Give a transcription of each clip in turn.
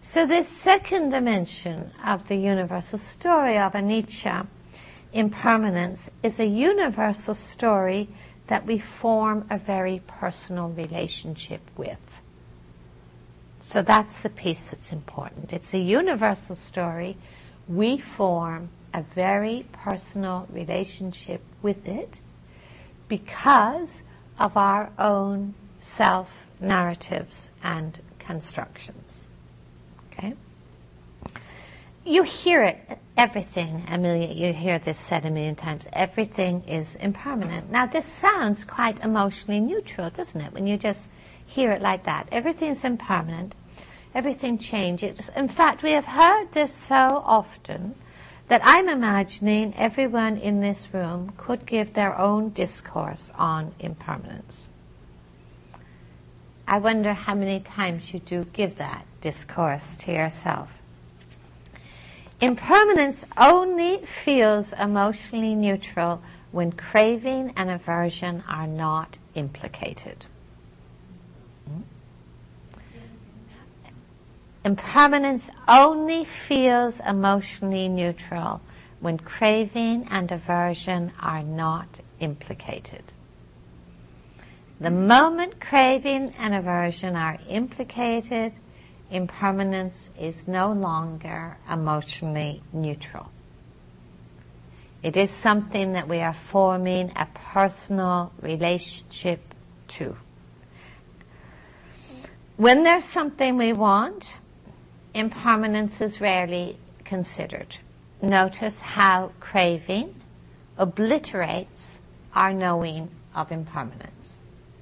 So this second dimension of the universal story of anicca, impermanence, is a universal story that we form a very personal relationship with. So that's the piece that's important. It's a universal story. We form a very personal relationship with it because of our own self-narratives and constructions. Okay? You hear it, everything, Amelia, you hear this said a million times, everything is impermanent. Now this sounds quite emotionally neutral, doesn't it, when you just hear it like that. Everything is impermanent, everything changes. In fact, we have heard this so often that I'm imagining everyone in this room could give their own discourse on impermanence. I wonder how many times you do give that discourse to yourself. Impermanence only feels emotionally neutral when craving and aversion are not implicated. Impermanence only feels emotionally neutral when craving and aversion are not implicated. The moment craving and aversion are implicated, impermanence is no longer emotionally neutral. It is something that we are forming a personal relationship to. When there's something we want, impermanence is rarely considered. Notice how craving obliterates our knowing of impermanence.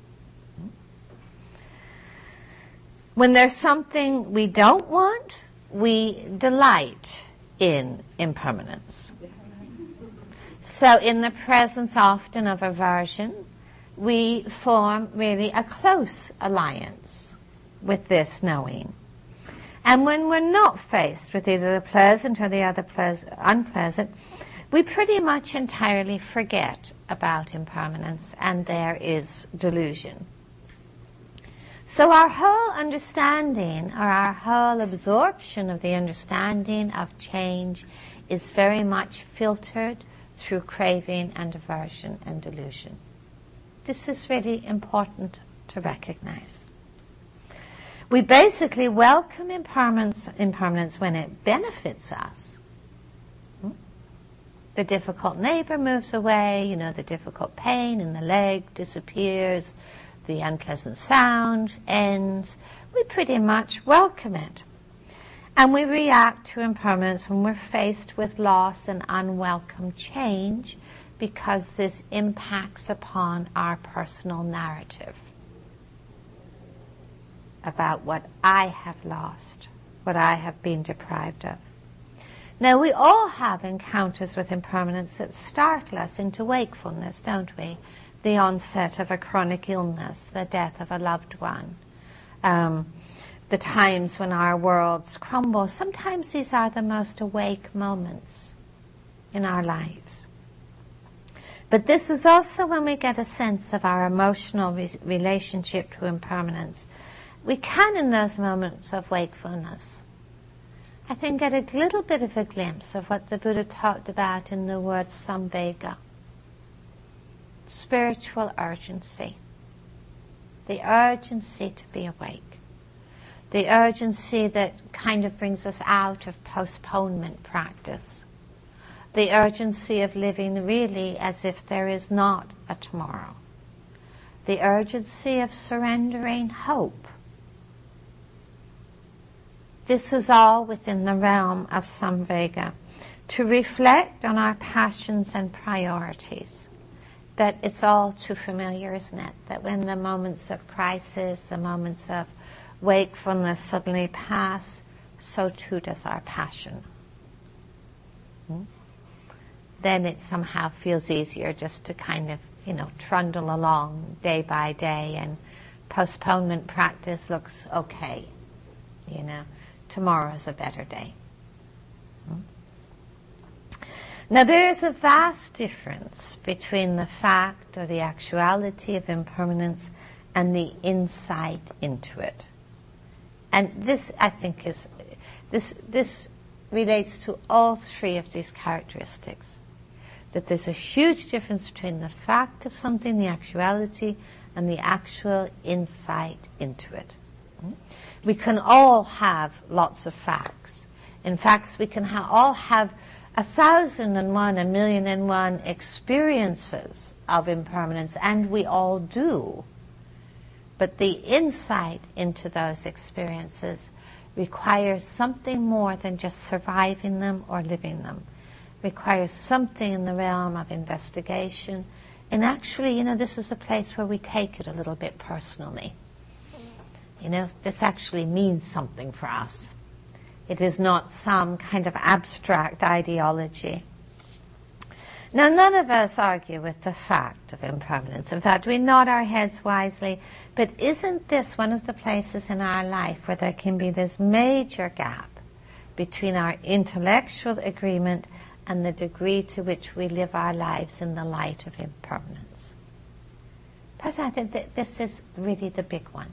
When there's something we don't want, we delight in impermanence. So in the presence often of aversion, we form really a close alliance with this knowing. And when we're not faced with either the pleasant or the other unpleasant, we pretty much entirely forget about impermanence, and there is delusion. So our whole understanding, or our whole absorption of the understanding of change, is very much filtered through craving and aversion and delusion. This is really important to recognize. We basically welcome impermanence when it benefits us. The difficult neighbor moves away, the difficult pain in the leg disappears, the unpleasant sound ends. We pretty much welcome it. And we react to impermanence when we're faced with loss and unwelcome change because this impacts upon our personal narrative about what I have lost, what I have been deprived of. Now, we all have encounters with impermanence that startle us into wakefulness, don't we? The onset of a chronic illness, the death of a loved one, the times when our worlds crumble. Sometimes these are the most awake moments in our lives. But this is also when we get a sense of our emotional relationship to impermanence. We can, in those moments of wakefulness, I think, get a little bit of a glimpse of what the Buddha talked about in the word samvega. Spiritual urgency. The urgency to be awake. The urgency that kind of brings us out of postponement practice. The urgency of living really as if there is not a tomorrow. The urgency of surrendering hope. This is all within the realm of samvega. To reflect on our passions and priorities. But it's all too familiar, isn't it? That when the moments of crisis, the moments of wakefulness suddenly pass, so too does our passion. Then it somehow feels easier just to kind of, trundle along day by day, and postponement practice looks okay. Tomorrow's a better day. Now there is a vast difference between the fact or the actuality of impermanence and the insight into it. And this, I think, is This relates to all three of these characteristics. That there's a huge difference between the fact of something, the actuality, and the actual insight into it. We can all have lots of facts. In fact, we can all have 1,001, 1,000,001 experiences of impermanence, and we all do. But the insight into those experiences requires something more than just surviving them or living them. Requires something in the realm of investigation. And actually, this is a place where we take it a little bit personally. This actually means something for us. It is not some kind of abstract ideology. Now, none of us argue with the fact of impermanence. In fact, we nod our heads wisely. But isn't this one of the places in our life where there can be this major gap between our intellectual agreement and the degree to which we live our lives in the light of impermanence? Because I think that this is really the big one.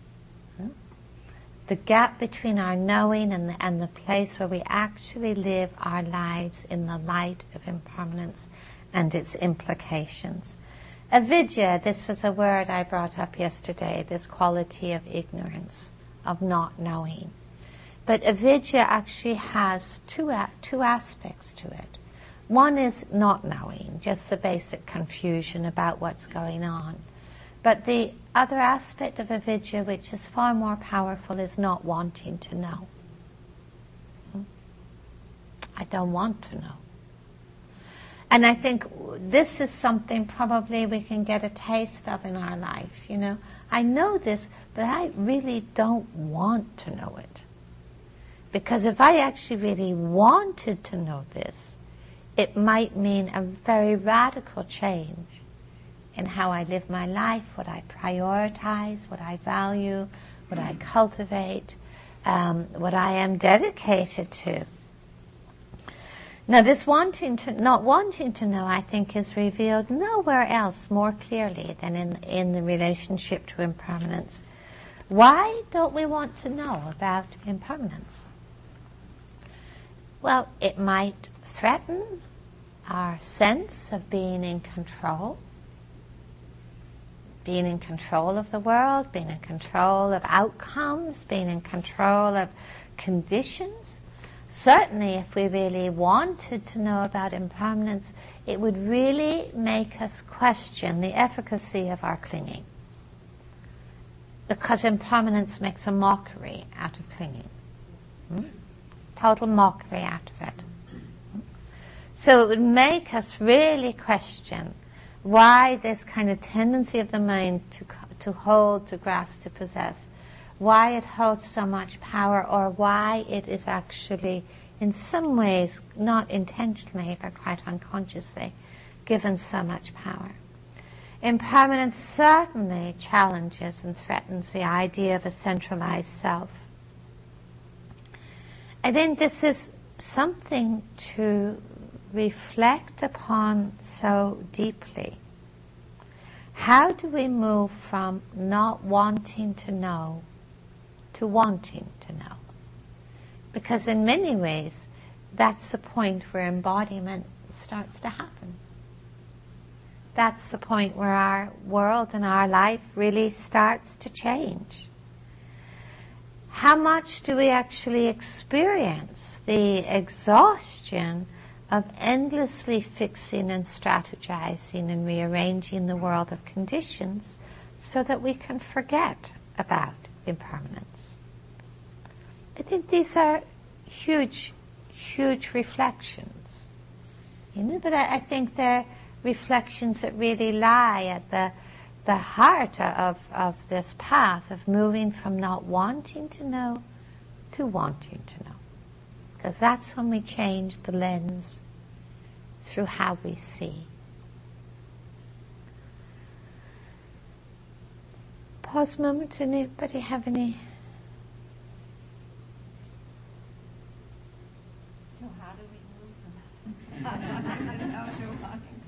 The gap between our knowing and the place where we actually live our lives in the light of impermanence and its implications. Avidya, this was a word I brought up yesterday, this quality of ignorance, of not knowing. But avidya actually has two aspects to it. One is not knowing, just the basic confusion about what's going on. But the other aspect of avidya, which is far more powerful, is not wanting to know. I don't want to know. And I think this is something probably we can get a taste of in our life. I know this, but I really don't want to know it. Because if I actually really wanted to know this, it might mean a very radical change in how I live my life, what I prioritize, what I value, what I cultivate, what I am dedicated to. Now, this not wanting to know, I think, is revealed nowhere else more clearly than in the relationship to impermanence. Why don't we want to know about impermanence? Well, it might threaten our sense of being in control of the world, being in control of outcomes, being in control of conditions. Certainly, if we really wanted to know about impermanence, it would really make us question the efficacy of our clinging. Because impermanence makes a mockery out of clinging. Total mockery out of it. So it would make us really question why this kind of tendency of the mind to hold, to grasp, to possess, why it holds so much power, or why it is actually, in some ways, not intentionally, but quite unconsciously, given so much power. Impermanence certainly challenges and threatens the idea of a centralized self. I think this is something to reflect upon so deeply. How do we move from not wanting to know to wanting to know? Because in many ways, that's the point where embodiment starts to happen. That's the point where our world and our life really starts to change. How much do we actually experience the exhaustion of endlessly fixing and strategizing and rearranging the world of conditions so that we can forget about impermanence? I think these are huge, huge reflections. But I think they're reflections that really lie at the heart of this path of moving from not wanting to know to wanting to know. Because that's when we change the lens through how we see. Pause a moment. Anybody have any? So how do we move from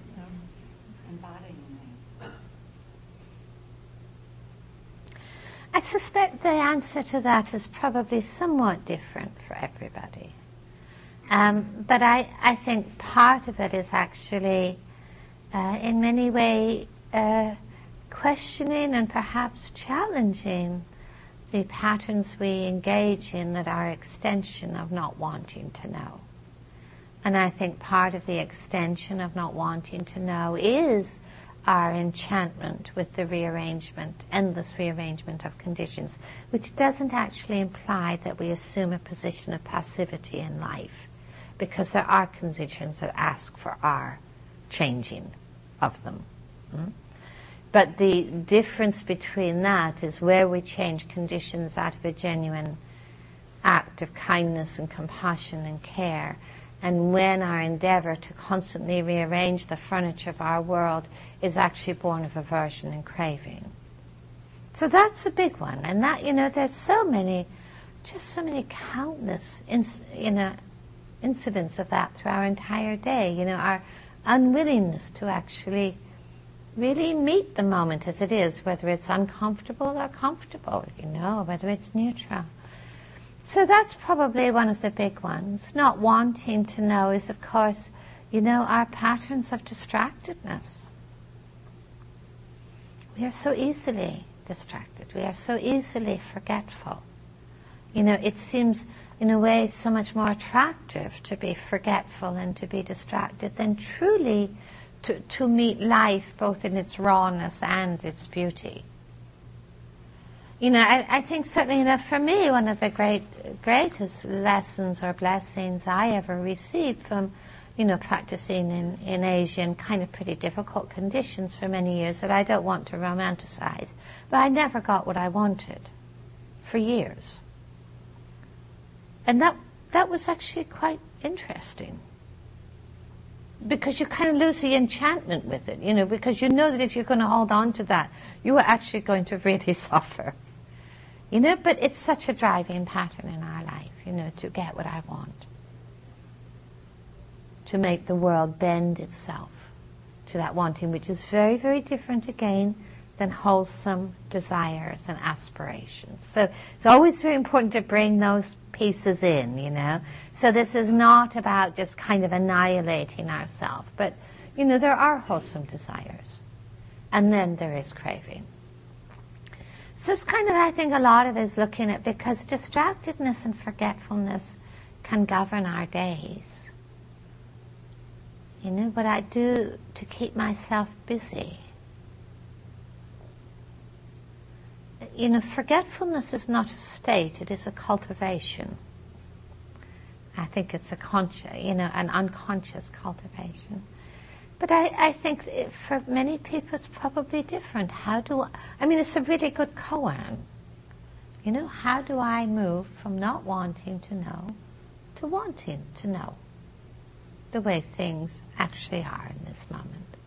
embodying? I suspect the answer to that is probably somewhat different for everybody. But I think part of it is actually, in many ways, questioning and perhaps challenging the patterns we engage in that are extension of not wanting to know. And I think part of the extension of not wanting to know is our enchantment with the rearrangement, endless rearrangement of conditions, which doesn't actually imply that we assume a position of passivity in life, because there are conditions that ask for our changing of them. But the difference between that is where we change conditions out of a genuine act of kindness and compassion and care, and when our endeavor to constantly rearrange the furniture of our world is actually born of aversion and craving. So that's a big one. And that, there's so many countless incidents of that through our entire day. Our unwillingness to actually really meet the moment as it is, whether it's uncomfortable or comfortable, whether it's neutral. So that's probably one of the big ones. Not wanting to know is, of course, our patterns of distractedness. We are so easily distracted. We are so easily forgetful. It seems, in a way, so much more attractive to be forgetful and to be distracted than truly to meet life both in its rawness and its beauty. I think certainly, for me, one of the greatest lessons or blessings I ever received from, practicing in Asia in kind of pretty difficult conditions for many years that I don't want to romanticize, but I never got what I wanted for years. And that was actually quite interesting, because you kind of lose the enchantment with it, because you know that if you're going to hold on to that, you are actually going to really suffer. But it's such a driving pattern in our life, to get what I want. To make the world bend itself to that wanting, which is very, very different again than wholesome desires and aspirations. So it's always very important to bring those pieces in, So this is not about just kind of annihilating ourselves, but, there are wholesome desires. And then there is craving. So it's kind of, I think, a lot of it is looking at, because distractedness and forgetfulness can govern our days. What I do to keep myself busy. Forgetfulness is not a state, it is a cultivation. I think it's an unconscious cultivation. But I think for many people it's probably different. It's a really good koan. How do I move from not wanting to know to wanting to know the way things actually are in this moment?